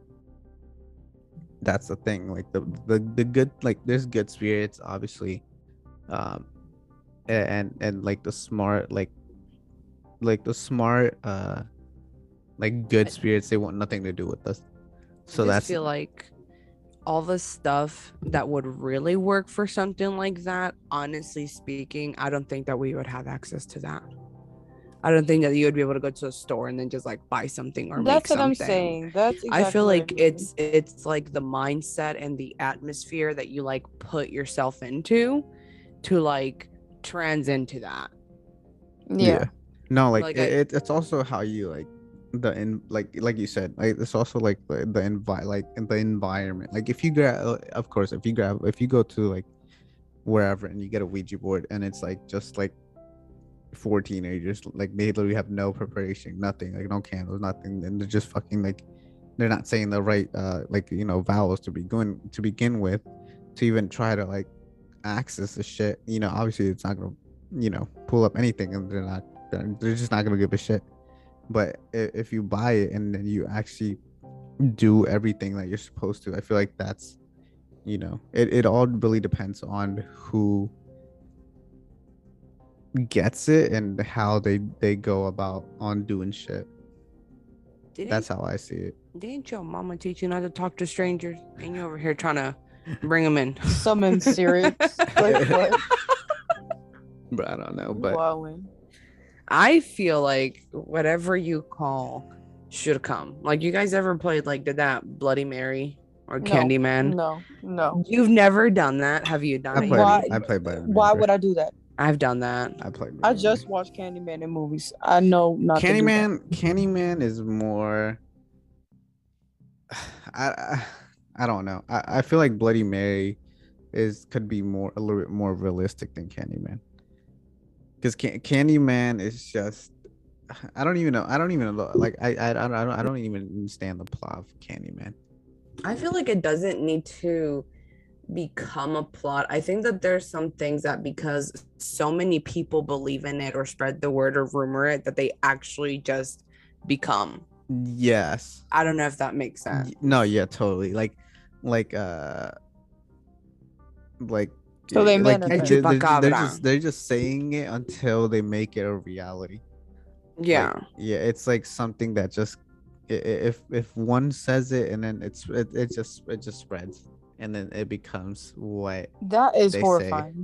That's the thing, like the the, the good, like there's good spirits obviously, um a- and and like the smart, like like the smart, uh like good I- spirits, they want nothing to do with us. I So just that's, feel like all the stuff that would really work for something like that, honestly speaking, I don't think that we would have access to that. I don't think that you would be able to go to a store and then just like buy something or make That's what I'm something. saying. That's exactly I feel what like I mean. it's it's like the mindset and the atmosphere that you like put yourself into to like trans into that. yeah. no, like, Like it, I it- it's also how you like the in like like you said, like it's also like the, the envi like in the environment. Like if you grab, of course, if you grab if you go to like wherever and you get a Ouija board and it's like just like four teenagers, like they literally have no preparation, nothing, like no candles, nothing, and they're just fucking like, they're not saying the right, uh like, you know, vowels to begin to begin with, to even try to like access the shit. You know, obviously it's not gonna, you know, pull up anything, and they're not, they're, they're just not gonna give a shit. But if, if you buy it and then you actually do everything that you're supposed to, I feel like that's, you know, it, it all really depends on who gets it and how they they go about on doing shit. didn't That's how I see it. didn't your mama teach you not to talk to strangers and you over here trying to bring them in? Summon spirits. Like what? But I don't know. But Wowing. I feel like whatever you call should come. Like, you guys ever played like did that Bloody Mary or No. Candyman? No. No. You've never done that, have you done I it? played. Why? I played by. Why would I do that? I've done that. I played. I just watched Candyman in movies. I know not to do that. Candyman. Candyman is more. I, I I don't know. I, I feel like Bloody Mary is could be more a little bit more realistic than Candyman. Because Can- Candyman is just, I don't even know. I don't even know. Like I I I don't I don't even understand the plot of Candyman. I feel like it doesn't need to become a plot. I think that there's some things that because so many people believe in it or spread the word or rumor it, that they actually just become. Yes. I don't know if that makes sense. Y- No, yeah, totally. Like, like, uh, like So they like manifest. they're, they're, they're Chupacabra. just they're just saying it until they make it a reality. Yeah. Like, yeah, it's like something that just i- i- if if one says it and then it's it, it just it just spreads and then it becomes what That is they say. horrifying.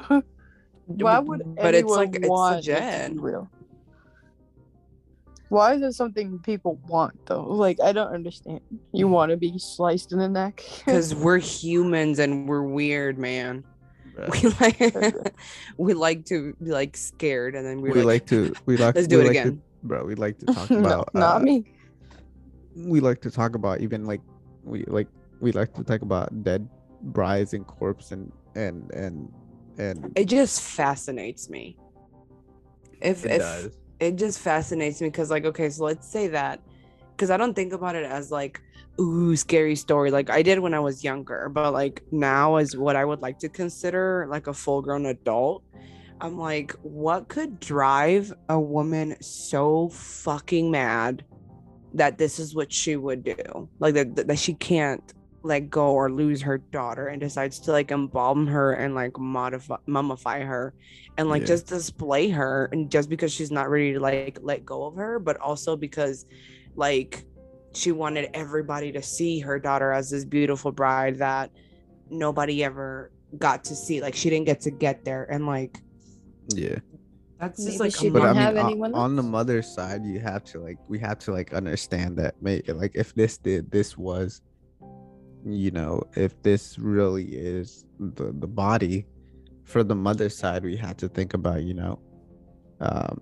Why would But it's anyone like- it's want it to legit. be real? Why is it something people want though? Like I don't understand. You want to be sliced in the neck? Because we're humans and we're weird, man. Bruh. We like we like to be like scared and then we're we like, like to we like let's do we it like again. to, bro. We like to talk no, about not uh, me. we like to talk about even like we like we like to talk about dead brides and corpse and and and and It just fascinates me. If it if does. it just fascinates me because like okay, so let's say that because I don't think about it as like ooh scary story like I did when I was younger, but like now as what I would like to consider like a full grown adult, I'm like, what could drive a woman so fucking mad that this is what she would do? Like that, that she can't let go or lose her daughter and decides to like embalm her and like modify mummify her and like Yeah. just display her, and just because she's not ready to like let go of her, but also because like she wanted everybody to see her daughter as this beautiful bride that nobody ever got to see. Like she didn't get to get there, and like Yeah. that's Maybe just like she a But I didn't mean, have on, anyone on the else. mother's side, you have to like, we have to like understand that, may like if this did, this was, you know, if this really is the the body, for the mother's side, we had to think about, you know, um,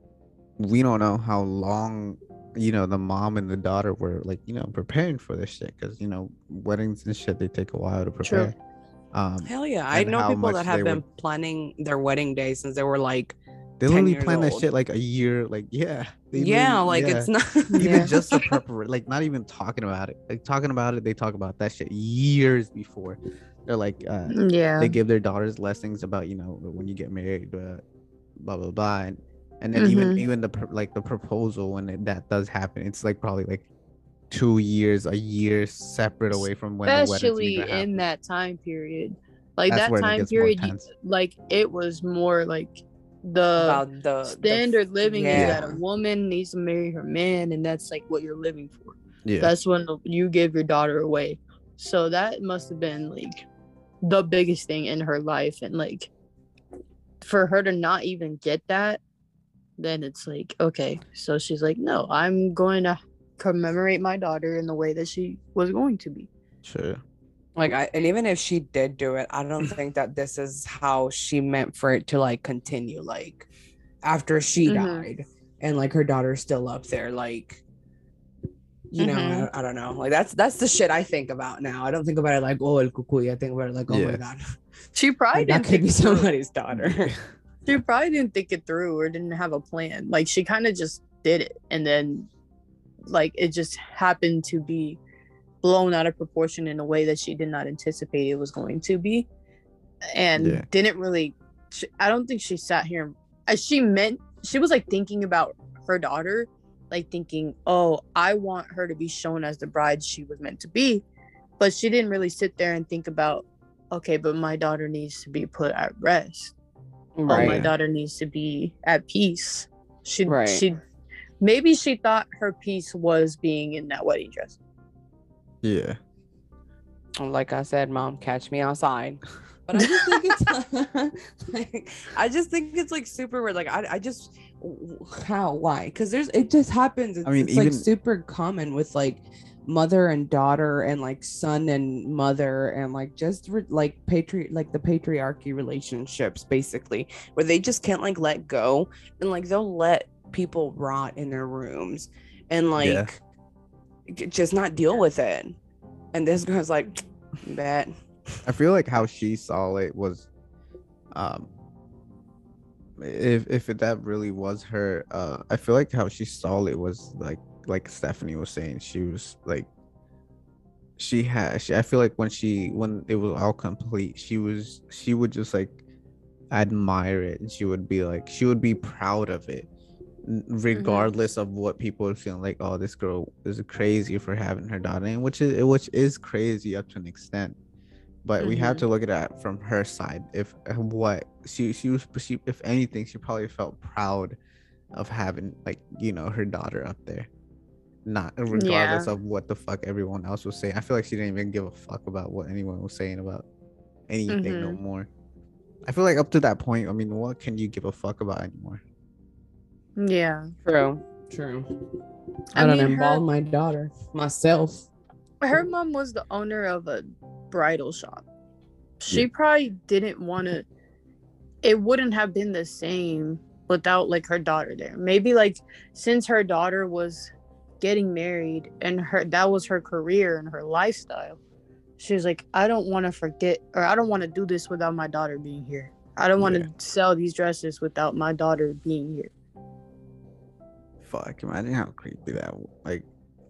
we don't know how long, you know, the mom and the daughter were like, you know, preparing for this shit, because you know, weddings and shit, they take a while to True. prepare. Um, hell yeah. I and know how people much that they have been would- planning their wedding day since they were like they ten literally years plan that old. shit like a year, like yeah, they Yeah, literally- like yeah. it's not even Yeah. just the preparation, like not even talking about it, like talking about it, they talk about that shit years before. They're like, uh, Yeah. they give their daughters lessons about, you know, when you get married, uh, blah blah blah, and, and then even Mhm. even the pr- like the proposal when it, that does happen, it's like probably like two years, a year separate away from when the wedding's Especially gonna happen. in that time period. Like That's that where it time gets more period, you- tense. like it was more like the about the the standard f- living is yeah. that a woman needs to marry her man, and that's like what you're living for. Yeah, That's when you give your daughter away. So that must have been like the biggest thing in her life, and like for her to not even get that, then it's like okay, so she's like, no, I'm going to commemorate my daughter in the way that she was going to be. sure. Like I, and even if she did do it, I don't think that this is how she meant for it to like continue. Like after she Mhm. died, and like her daughter's still up there, like you know, Mhm. I, I don't know. Like that's that's the shit I think about now. I don't think about it like oh el cucuy. I think about it like oh Yeah. my god, She probably like, that didn't could think be it through. somebody's daughter. She probably didn't think it through or didn't have a plan. Like she kind of just did it, and then like it just happened to be blown out of proportion in a way that she did not anticipate it was going to be, and Yeah. didn't really. She, I don't think she sat here. As she meant, she was like thinking about her daughter, like thinking, "Oh, I want her to be shown as the bride she was meant to be," but she didn't really sit there and think about, okay, but my daughter needs to be put at rest. Oh, my Right. daughter needs to be at peace. She Right. she maybe she thought her peace was being in that wedding dress. Yeah, Like I said, mom, catch me outside. But I just think it's like, I just think it's like super weird. Like I, I just how why? Because there's it just happens. It's, I mean, it's like even- super common with like mother and daughter and like son and mother and like just re- like patri like the patriarchy relationships basically where they just can't like let go and like they'll let people rot in their rooms and like Yeah. j- just not deal with it. And this girl's like, bet. I feel like how she saw it was, um, if if that really was her, uh, I feel like how she saw it was like like Stephanie was saying, she was like, she had, she, I feel like when she when it was all complete, she was she would just like admire it, and she would be like, she would be proud of it, n- regardless of what people are feeling like, oh, this girl is crazy for having her daughter, and which is which is crazy up to an extent. but we have Mhm. to look at it from her side. If uh, what she she was she, if anything, she probably felt proud of having, like, you know, her daughter up there, not regardless Yeah. of what the fuck everyone else was saying. I feel like she didn't even give a fuck about what anyone was saying about anything no Mhm. more. I feel like up to that point, I mean, what can you give a fuck about anymore? Yeah. True. True. I I, don't mean, her- involve my daughter myself. Her mom was the owner of a bridal shop. She Yeah. probably didn't want to. It wouldn't have been the same without like her daughter there. Maybe like since her daughter was getting married and her that was her career and her lifestyle, she was like, I don't want to forget, or I don't want to do this without my daughter being here. I don't want to Yeah. sell these dresses without my daughter being here. Fuck, imagine how creepy that w- like.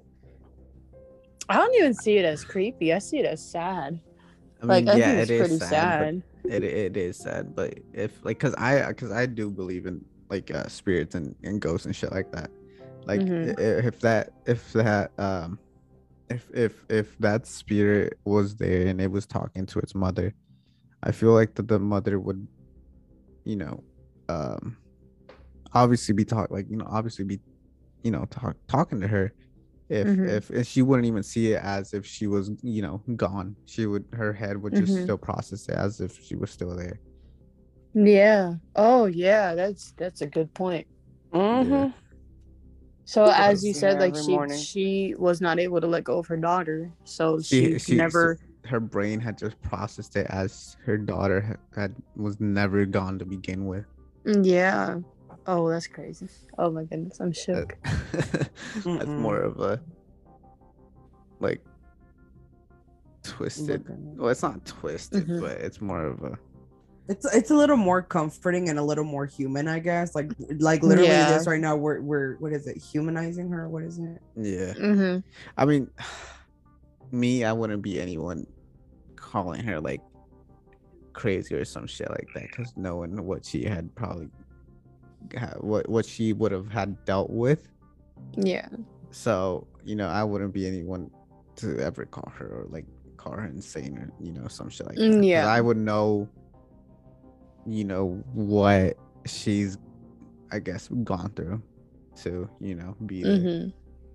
I don't even see it as creepy. I see it as sad. I Like, mean, I yeah, think it it's is pretty sad, sad. but it it is sad. But if like, cause I cause I do believe in like uh, spirits and, and ghosts and shit like that. Like Mhm. i- i- if that if that um if if if that spirit was there and it was talking to its mother, I feel like that the mother would, you know, um obviously be talk like you know obviously be you know talk talking to her. If Mhm. if and she wouldn't even see it as if she was, you know, gone. She would, her head would just Mhm. still process it as if she was still there. Yeah. Oh, yeah. That's that's a good point. Mm-hmm. So I as you see said, her like every she morning. she was not able to let go of her daughter, so She she, she never. so her brain had just processed it as her daughter had, had was never gone to begin with. Yeah. Oh, that's crazy. Oh my goodness, I'm That- shook. That's Mm-mm. more of a like twisted. Look at it. Well, it's not twisted, Mhm. but it's more of a It's it's a little more comforting and a little more human, I guess. Like like literally Yeah. this right now, we're we're what is it? Humanizing her? What is it? yeah. Mhm. I mean, me, I wouldn't be anyone calling her like crazy or some shit like that, because knowing what she had probably ha- what what she would have had dealt with. Yeah. So, you know, I wouldn't be anyone to ever call her or like call her insane or, you know, some shit like that. Mm, 'Cause yeah. I would know, you know, what she's, I guess, gone through to, you know, be there. Mhm.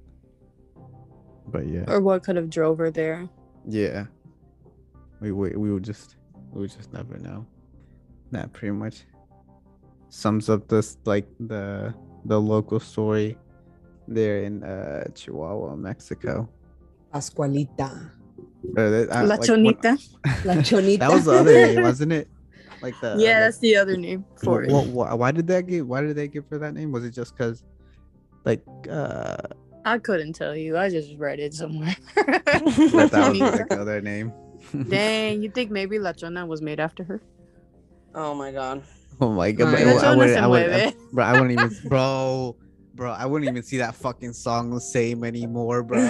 But yeah, Or what could have drove her there? yeah, we we we would just we would just never know. That pretty much sums up this like the the local story there in uh Chihuahua, Mexico. Pascualita. Or that- I- La like, when- Chonita. La Chonita. that was the other name, wasn't it? Like the Yeah, like, that's the other name for what, it. what, what, why did that give? Why did they give her that name? Was it just because, like, uh, I couldn't tell you. I just read it somewhere. that that was Chonita. like the other name? Dang, you think maybe La Chona was made after her? Oh my god. Oh my god! Alright. But La I, Chona wouldn't, se I wouldn't, mueve. bro. I wouldn't even, bro, bro. I wouldn't even see that fucking song the same anymore, bro.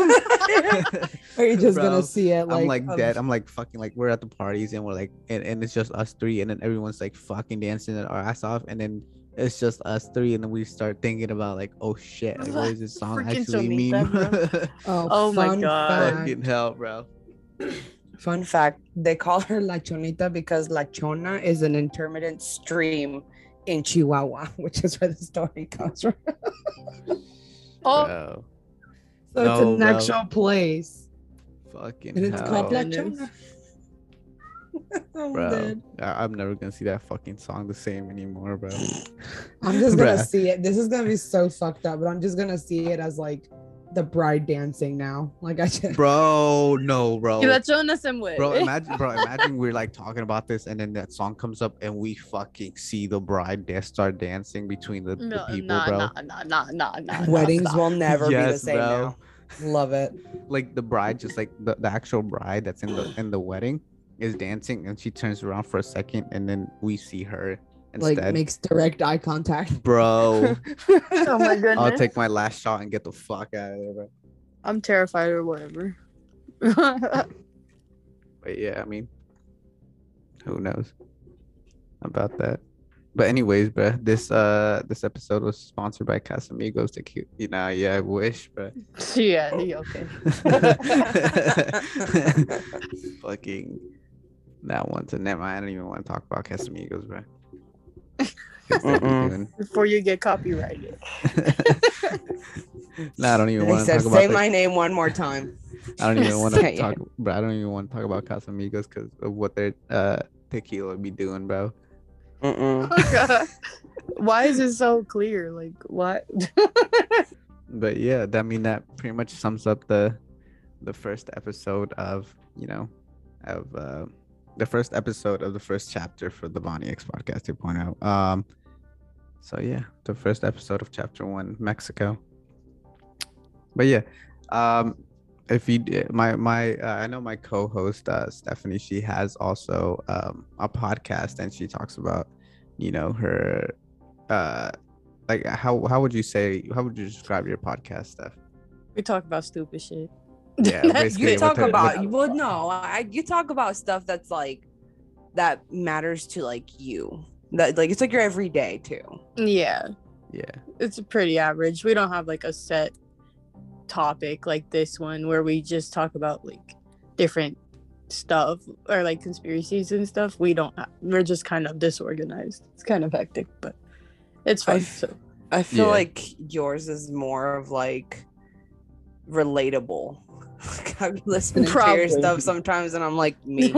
Are you just Bro, gonna see it like I'm like um, dead. I'm like fucking like we're at the parties and we're like and, and it's just us three and then everyone's like fucking dancing our ass off and then it's just us three and then we start thinking about like, oh shit, like, what does this song Freaking actually mean? Chonita, Oh, Oh my fun God. fact. Fucking hell, bro. Fun fact, they call her La Chonita because La Chona is an intermittent stream in Chihuahua, which is where the story comes from. Oh, Bro. So No, it's an bro. actual place. Fucking And it's hell. called La Goodness. Chona. I'm Bro, dead. I- I'm never gonna see that fucking song the same anymore, bro. I'm just gonna Bruh. see it. This is gonna be so fucked up, but I'm just gonna see it as like the bride dancing now. Like I just Bro, no, bro. y La Chona se mueve. Bro, imagine, bro, imagine we're like talking about this, and then that song comes up, and we fucking see the bride dance start dancing between the, the No, people, nah, bro. nah, nah, nah, nah, nah, nah. weddings stop. will never be the Yes, same bro. now. Love it. Like the bride, just like the, the actual bride that's in the in the wedding is dancing, and she turns around for a second, and then we see her Like instead. makes direct eye contact. Bro, Oh my goodness. I'll take my last shot and get the fuck out of there, bro. I'm terrified or whatever. But yeah, I mean, who knows about that? But anyways, bro, this uh this episode was sponsored by Casamigos Tequila. You know, yeah, I wish, but Yeah, yeah, okay. fucking that one's a never. I don't even want to talk about Casamigos, bro. 'Cause they be Mm-mm. doing- Before you get copyrighted. No, I don't even They want to said, talk say about. my name one more time. The, I don't even want to Say it. talk, bro. I don't even want to talk about Casamigos because of what their uh tequila be doing, bro. Mm-mm. Oh, God. Why is it so clear? Like, what? But yeah, that I mean that pretty much sums up the the first episode of you know of uh, the first episode of the first chapter for the Bonnie X podcast 2.0. Um, so yeah, the first episode of chapter one, Mexico. But yeah, um, if you d- my my uh, I know my co-host uh, Stephanie, she has also um a podcast and she talks about you know her uh like how how would you say how would you describe your podcast, Steph? We talk about stupid shit. Yeah, That's basically You with talk her- with- about well, no, I you talk about stuff that's like that matters to like you. That like it's like your everyday too. Yeah, yeah. it's pretty average. We don't have like a set topic like this one where we just talk about like different stuff or like conspiracies and stuff. We don't have, we're just kind of disorganized. It's kind of hectic, but it's fun. I- So I feel Yeah. like yours is more of like relatable. I'm listening to Probably. your stuff sometimes and I'm like me.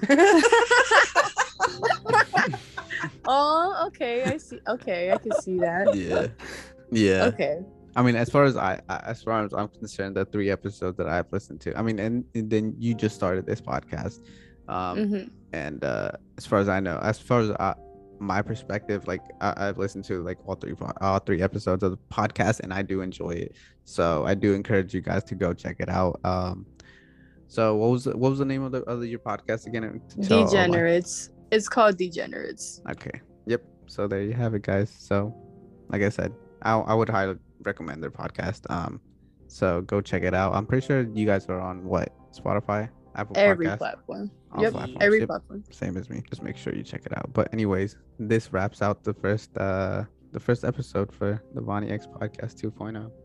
oh, okay, I see. Okay, I can see that. Yeah. Yeah. Okay. I mean, as far as I, I, as far as I'm concerned, the three episodes that I've listened to, I mean, and, and then you just started this podcast, um, Mhm. and uh, as far as I know, as far as I, my perspective, like I, I've listened to like all three, po- all three episodes of the podcast, and I do enjoy it. So I do encourage you guys to go check it out. Um, so what was the, what was the name of the of your podcast again? To tell all my- Degenerates. It's called Degenerates. Okay. Yep. So there you have it, guys. So, like I said, I I would highly recommend their podcast. Um, so go check it out. I'm pretty sure you guys are on what Spotify, Apple Every Podcast, platform. all Yep. platforms. Every Yep. platform. Same as me. Just make sure you check it out. But anyways, this wraps out the first uh the first episode for the Vonnie X Podcast 2.0.